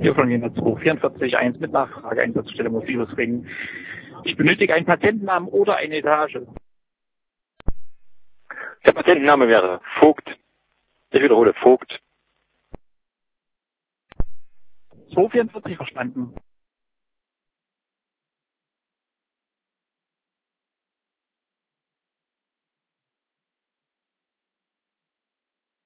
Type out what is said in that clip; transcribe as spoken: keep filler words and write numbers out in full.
Hier von Jena zwei vierundvierzig eins mit Nachfrage, Einsatzstelle Mobilfunkring. Ich benötige einen Patientennamen oder eine Etage. Der Patientenname wäre Vogt. Ich wiederhole, Vogt. zwei vierundvierzig verstanden.